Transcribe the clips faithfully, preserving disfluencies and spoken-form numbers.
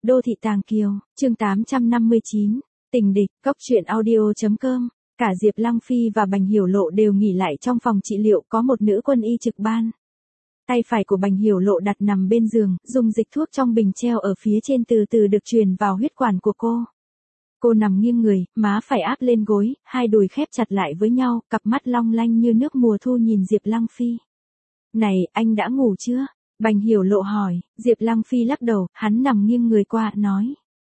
Đô thị Tàng Kiều, chương tám trăm năm mươi chín, tình địch, cốc truyện audio chấm com. Cả Diệp Lăng Phi và Bành Hiểu Lộ đều nghỉ lại trong phòng trị liệu, có một nữ quân y trực ban. Tay phải của Bành Hiểu Lộ đặt nằm bên giường, dùng dịch thuốc trong bình treo ở phía trên từ từ được truyền vào huyết quản của cô. Cô nằm nghiêng người, má phải áp lên gối, hai đùi khép chặt lại với nhau, cặp mắt long lanh như nước mùa thu nhìn Diệp Lăng Phi. Này, anh đã ngủ chưa? Bành Hiểu Lộ hỏi. Diệp Lăng Phi lắc đầu, hắn nằm nghiêng người qua, nói.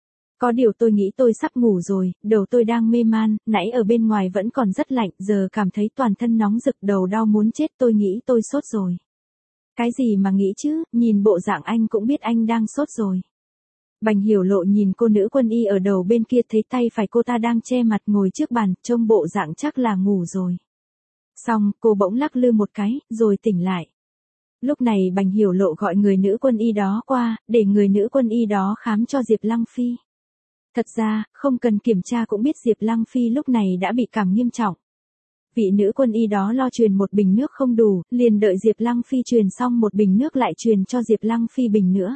Có điều tôi nghĩ tôi sắp ngủ rồi, đầu tôi đang mê man, nãy ở bên ngoài vẫn còn rất lạnh, giờ cảm thấy toàn thân nóng rực, đầu đau muốn chết, tôi nghĩ tôi sốt rồi. Cái gì mà nghĩ chứ, nhìn bộ dạng anh cũng biết anh đang sốt rồi. Bành Hiểu Lộ nhìn cô nữ quân y ở đầu bên kia, thấy tay phải cô ta đang che mặt ngồi trước bàn, trông bộ dạng chắc là ngủ rồi. Xong, cô bỗng lắc lư một cái, rồi tỉnh lại. Lúc này Bành Hiểu Lộ gọi người nữ quân y đó qua, để người nữ quân y đó khám cho Diệp Lăng Phi. Thật ra, không cần kiểm tra cũng biết Diệp Lăng Phi lúc này đã bị cảm nghiêm trọng. Vị nữ quân y đó lo truyền một bình nước không đủ, liền đợi Diệp Lăng Phi truyền xong một bình nước lại truyền cho Diệp Lăng Phi bình nữa.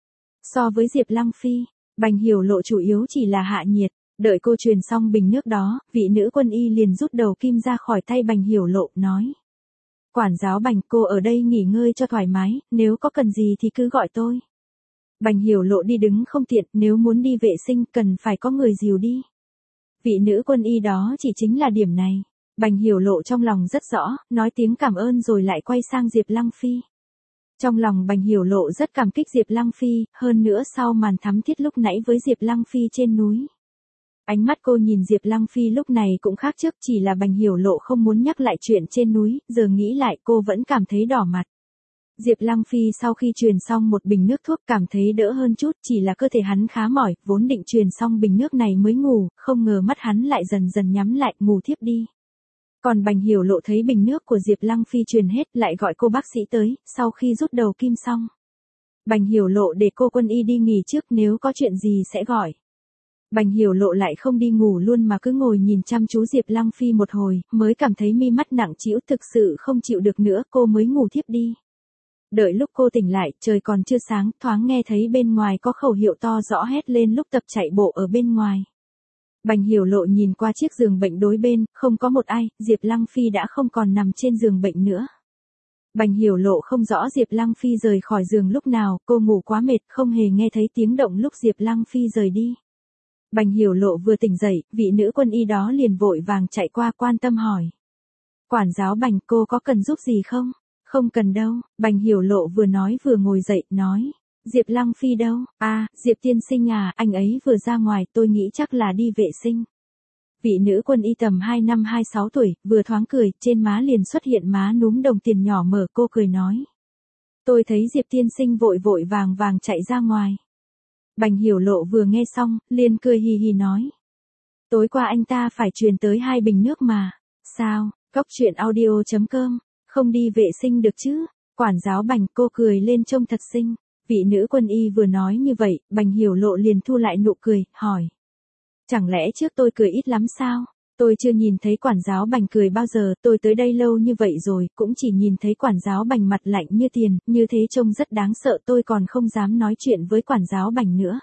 So với Diệp Lăng Phi, Bành Hiểu Lộ chủ yếu chỉ là hạ nhiệt. Đợi cô truyền xong bình nước đó, vị nữ quân y liền rút đầu kim ra khỏi tay Bành Hiểu Lộ, nói. Quản giáo Bành, cô ở đây nghỉ ngơi cho thoải mái, nếu có cần gì thì cứ gọi tôi. Bành Hiểu Lộ đi đứng không tiện, nếu muốn đi vệ sinh cần phải có người dìu đi. Vị nữ quân y đó chỉ chính là điểm này. Bành Hiểu Lộ trong lòng rất rõ, nói tiếng cảm ơn rồi lại quay sang Diệp Lăng Phi. Trong lòng Bành Hiểu Lộ rất cảm kích Diệp Lăng Phi, hơn nữa sau màn thắm thiết lúc nãy với Diệp Lăng Phi trên núi. Ánh mắt cô nhìn Diệp Lăng Phi lúc này cũng khác trước, chỉ là Bành Hiểu Lộ không muốn nhắc lại chuyện trên núi, giờ nghĩ lại cô vẫn cảm thấy đỏ mặt. Diệp Lăng Phi sau khi truyền xong một bình nước thuốc cảm thấy đỡ hơn chút, chỉ là cơ thể hắn khá mỏi, vốn định truyền xong bình nước này mới ngủ, không ngờ mắt hắn lại dần dần nhắm lại, ngủ thiếp đi. Còn Bành Hiểu Lộ thấy bình nước của Diệp Lăng Phi truyền hết, lại gọi cô bác sĩ tới, sau khi rút đầu kim xong. Bành Hiểu Lộ để cô quân y đi nghỉ trước, nếu có chuyện gì sẽ gọi. Bành Hiểu Lộ lại không đi ngủ luôn mà cứ ngồi nhìn chăm chú Diệp Lăng Phi một hồi, mới cảm thấy mi mắt nặng trĩu, thực sự không chịu được nữa, cô mới ngủ thiếp đi. Đợi lúc cô tỉnh lại, trời còn chưa sáng, thoáng nghe thấy bên ngoài có khẩu hiệu to rõ hét lên lúc tập chạy bộ ở bên ngoài. Bành Hiểu Lộ nhìn qua chiếc giường bệnh đối bên, không có một ai, Diệp Lăng Phi đã không còn nằm trên giường bệnh nữa. Bành Hiểu Lộ không rõ Diệp Lăng Phi rời khỏi giường lúc nào, cô ngủ quá mệt, không hề nghe thấy tiếng động lúc Diệp Lăng Phi rời đi. Bành Hiểu Lộ vừa tỉnh dậy, vị nữ quân y đó liền vội vàng chạy qua quan tâm hỏi. Quản giáo Bành, cô có cần giúp gì không? Không cần đâu, Bành Hiểu Lộ vừa nói vừa ngồi dậy, nói. Diệp Lăng Phi đâu? À, Diệp tiên sinh à, anh ấy vừa ra ngoài, tôi nghĩ chắc là đi vệ sinh. Vị nữ quân y tầm hai năm hai sáu tuổi, vừa thoáng cười, trên má liền xuất hiện má núm đồng tiền nhỏ mở, cô cười nói. Tôi thấy Diệp tiên sinh vội vội vàng vàng chạy ra ngoài. Bành Hiểu Lộ vừa nghe xong, liền cười hì hì nói. Tối qua anh ta phải truyền tới hai bình nước mà. Sao, cốc truyện audio chấm com, không đi vệ sinh được chứ? Quản giáo Bành, cô cười lên trông thật xinh. Vị nữ quân y vừa nói như vậy, Bành Hiểu Lộ liền thu lại nụ cười, hỏi. Chẳng lẽ trước tôi cười ít lắm sao? Tôi chưa nhìn thấy quản giáo Bành cười bao giờ, tôi tới đây lâu như vậy rồi, cũng chỉ nhìn thấy quản giáo Bành mặt lạnh như tiền, như thế trông rất đáng sợ, tôi còn không dám nói chuyện với quản giáo Bành nữa.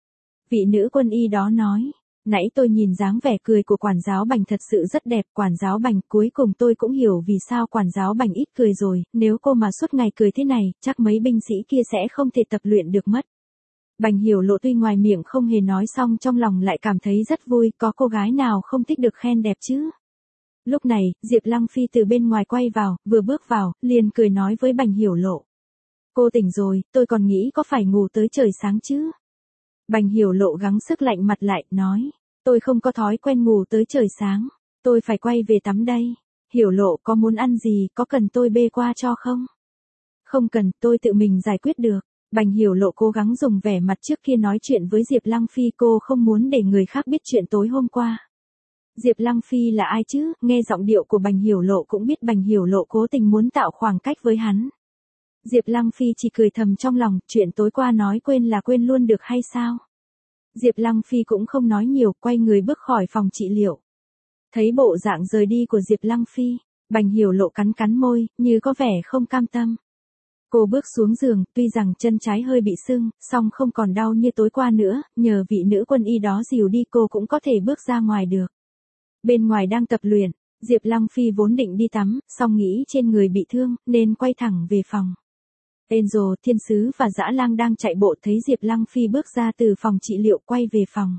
Vị nữ quân y đó nói, nãy tôi nhìn dáng vẻ cười của quản giáo Bành thật sự rất đẹp, quản giáo Bành, cuối cùng tôi cũng hiểu vì sao quản giáo Bành ít cười rồi, nếu cô mà suốt ngày cười thế này, chắc mấy binh sĩ kia sẽ không thể tập luyện được mất. Bành Hiểu Lộ tuy ngoài miệng không hề nói xong trong lòng lại cảm thấy rất vui, có cô gái nào không thích được khen đẹp chứ. Lúc này, Diệp Lăng Phi từ bên ngoài quay vào, vừa bước vào, liền cười nói với Bành Hiểu Lộ. Cô tỉnh rồi, tôi còn nghĩ có phải ngủ tới trời sáng chứ. Bành Hiểu Lộ gắng sức lạnh mặt lại, nói. Tôi không có thói quen ngủ tới trời sáng, tôi phải quay về tắm đây. Hiểu Lộ, có muốn ăn gì, có cần tôi bê qua cho không? Không cần, tôi tự mình giải quyết được. Bành Hiểu Lộ cố gắng dùng vẻ mặt trước kia nói chuyện với Diệp Lăng Phi, cô không muốn để người khác biết chuyện tối hôm qua. Diệp Lăng Phi là ai chứ, nghe giọng điệu của Bành Hiểu Lộ cũng biết Bành Hiểu Lộ cố tình muốn tạo khoảng cách với hắn. Diệp Lăng Phi chỉ cười thầm trong lòng, chuyện tối qua nói quên là quên luôn được hay sao? Diệp Lăng Phi cũng không nói nhiều, quay người bước khỏi phòng trị liệu. Thấy bộ dạng rời đi của Diệp Lăng Phi, Bành Hiểu Lộ cắn cắn môi, như có vẻ không cam tâm. Cô bước xuống giường, tuy rằng chân trái hơi bị sưng, song không còn đau như tối qua nữa, nhờ vị nữ quân y đó dìu đi cô cũng có thể bước ra ngoài được. Bên ngoài đang tập luyện, Diệp Lăng Phi vốn định đi tắm, song nghĩ trên người bị thương, nên quay thẳng về phòng. Angel, Thiên Sứ và Dã Lang đang chạy bộ thấy Diệp Lăng Phi bước ra từ phòng trị liệu quay về phòng.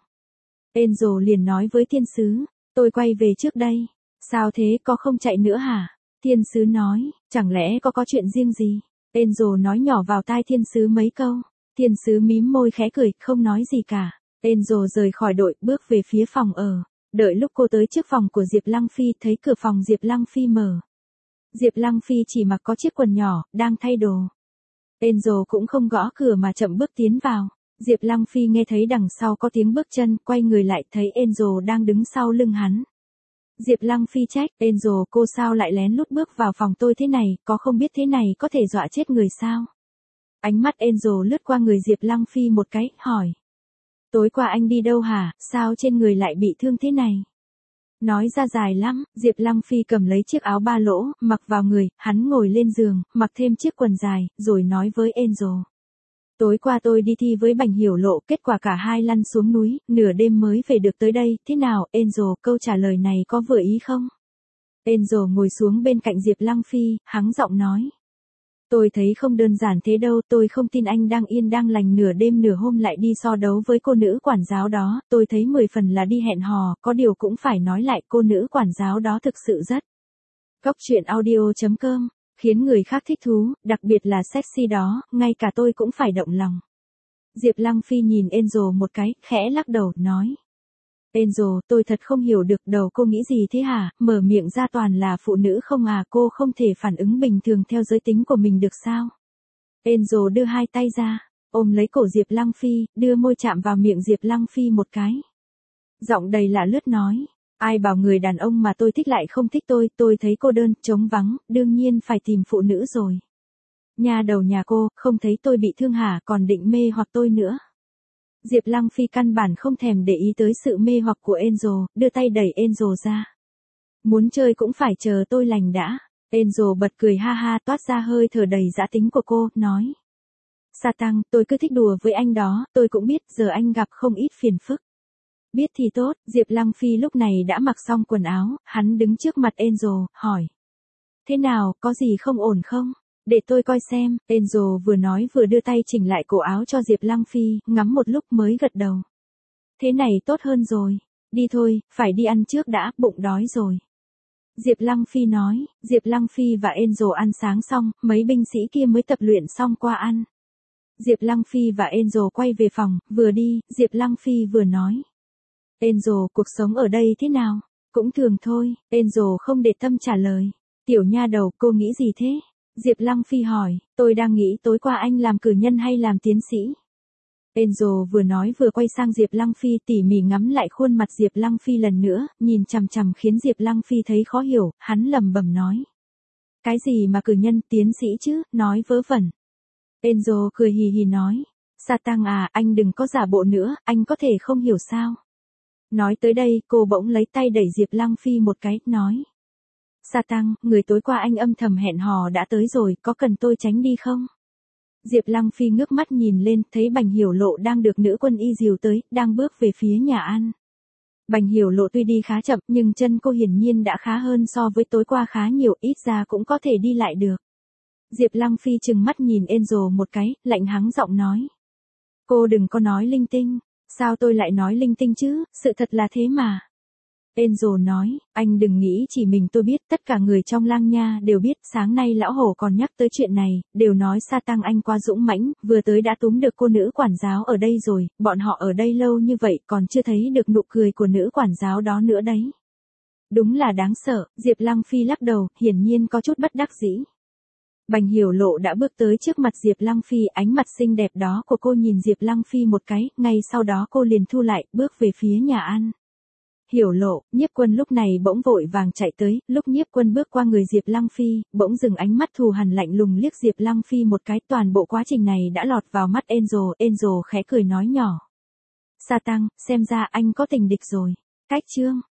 Angel liền nói với Thiên Sứ, tôi quay về trước đây. Sao thế, có không chạy nữa hả? Thiên Sứ nói, chẳng lẽ có có chuyện riêng gì? Angel nói nhỏ vào tai Thiên Sứ mấy câu. Thiên Sứ mím môi khẽ cười, không nói gì cả. Angel rời khỏi đội, bước về phía phòng ở. Đợi lúc cô tới trước phòng của Diệp Lăng Phi, thấy cửa phòng Diệp Lăng Phi mở. Diệp Lăng Phi chỉ mặc có chiếc quần nhỏ, đang thay đồ. Angel cũng không gõ cửa mà chậm bước tiến vào. Diệp Lăng Phi nghe thấy đằng sau có tiếng bước chân, quay người lại thấy Angel đang đứng sau lưng hắn. Diệp Lăng Phi trách, Angel, cô sao lại lén lút bước vào phòng tôi thế này, có không biết thế này có thể dọa chết người sao? Ánh mắt Angel lướt qua người Diệp Lăng Phi một cái, hỏi. Tối qua anh đi đâu hả, sao trên người lại bị thương thế này? Nói ra dài lắm, Diệp Lăng Phi cầm lấy chiếc áo ba lỗ, mặc vào người, hắn ngồi lên giường, mặc thêm chiếc quần dài, rồi nói với Angel. Tối qua tôi đi thi với Bành Hiểu Lộ, kết quả cả hai lăn xuống núi, nửa đêm mới về được tới đây, thế nào, Angel, câu trả lời này có vừa ý không? Angel ngồi xuống bên cạnh Diệp Lăng Phi, hắng giọng nói. Tôi thấy không đơn giản thế đâu, tôi không tin anh đang yên đang lành nửa đêm nửa hôm lại đi so đấu với cô nữ quản giáo đó, tôi thấy mười phần là đi hẹn hò, có điều cũng phải nói lại cô nữ quản giáo đó thực sự rất. Cốc truyện audio chấm com, khiến người khác thích thú, đặc biệt là sexy đó, ngay cả tôi cũng phải động lòng. Diệp Lăng Phi nhìn Angel một cái, khẽ lắc đầu, nói. Angel, tôi thật không hiểu được đầu cô nghĩ gì thế hả, mở miệng ra toàn là phụ nữ không à, cô không thể phản ứng bình thường theo giới tính của mình được sao? Angel đưa hai tay ra, ôm lấy cổ Diệp Lăng Phi, đưa môi chạm vào miệng Diệp Lăng Phi một cái. Giọng đầy lạ lướt nói, ai bảo người đàn ông mà tôi thích lại không thích tôi, tôi thấy cô đơn, trống vắng, đương nhiên phải tìm phụ nữ rồi. Nhà đầu nhà cô, không thấy tôi bị thương hả, còn định mê hoặc tôi nữa. Diệp Lăng Phi căn bản không thèm để ý tới sự mê hoặc của Angel, đưa tay đẩy Angel ra. Muốn chơi cũng phải chờ tôi lành đã. Angel bật cười ha ha, toát ra hơi thở đầy dã tính của cô, nói. Sa Tăng, tôi cứ thích đùa với anh đó, tôi cũng biết giờ anh gặp không ít phiền phức. Biết thì tốt, Diệp Lăng Phi lúc này đã mặc xong quần áo, hắn đứng trước mặt Angel, hỏi. Thế nào, có gì không ổn không? Để tôi coi xem, Angel vừa nói vừa đưa tay chỉnh lại cổ áo cho Diệp Lăng Phi, ngắm một lúc mới gật đầu. Thế này tốt hơn rồi, đi thôi, phải đi ăn trước đã, bụng đói rồi. Diệp Lăng Phi nói, Diệp Lăng Phi và Angel ăn sáng xong, mấy binh sĩ kia mới tập luyện xong qua ăn. Diệp Lăng Phi và Angel quay về phòng, vừa đi, Diệp Lăng Phi vừa nói. Angel, cuộc sống ở đây thế nào? Cũng thường thôi, Angel không để tâm trả lời. Tiểu nha đầu, cô nghĩ gì thế? Diệp Lăng Phi hỏi, tôi đang nghĩ tối qua anh làm cử nhân hay làm tiến sĩ. Angel vừa nói vừa quay sang Diệp Lăng Phi tỉ mỉ ngắm lại khuôn mặt Diệp Lăng Phi lần nữa, nhìn chằm chằm khiến Diệp Lăng Phi thấy khó hiểu, hắn lẩm bẩm nói. Cái gì mà cử nhân tiến sĩ chứ, nói vớ vẩn. Angel cười hì hì nói, Sa Tăng à, anh đừng có giả bộ nữa, anh có thể không hiểu sao. Nói tới đây, cô bỗng lấy tay đẩy Diệp Lăng Phi một cái, nói. Sa Tăng, người tối qua anh âm thầm hẹn hò đã tới rồi, có cần tôi tránh đi không? Diệp Lăng Phi ngước mắt nhìn lên, thấy Bành Hiểu Lộ đang được nữ quân y dìu tới, đang bước về phía nhà ăn. Bành Hiểu Lộ tuy đi khá chậm, nhưng chân cô hiển nhiên đã khá hơn so với tối qua khá nhiều, ít ra cũng có thể đi lại được. Diệp Lăng Phi trừng mắt nhìn Angel một cái, lạnh hắng giọng nói. Cô đừng có nói linh tinh, sao tôi lại nói linh tinh chứ, sự thật là thế mà. Angel nói, anh đừng nghĩ chỉ mình tôi biết, tất cả người trong Lang Nha đều biết, sáng nay lão hổ còn nhắc tới chuyện này, đều nói Sa Tăng anh quá dũng mãnh, vừa tới đã túm được cô nữ quản giáo ở đây rồi, bọn họ ở đây lâu như vậy còn chưa thấy được nụ cười của nữ quản giáo đó nữa đấy. Đúng là đáng sợ, Diệp Lăng Phi lắc đầu, hiển nhiên có chút bất đắc dĩ. Bành Hiểu Lộ đã bước tới trước mặt Diệp Lăng Phi, ánh mặt xinh đẹp đó của cô nhìn Diệp Lăng Phi một cái, ngay sau đó cô liền thu lại, bước về phía nhà ăn. Hiểu Lộ, Nhiếp Quân lúc này bỗng vội vàng chạy tới, lúc Nhiếp Quân bước qua người Diệp Lăng Phi, bỗng dừng ánh mắt thù hằn lạnh lùng liếc Diệp Lăng Phi một cái, toàn bộ quá trình này đã lọt vào mắt Angel, Angel khẽ cười nói nhỏ. Sa Tăng, xem ra anh có tình địch rồi. Cách chương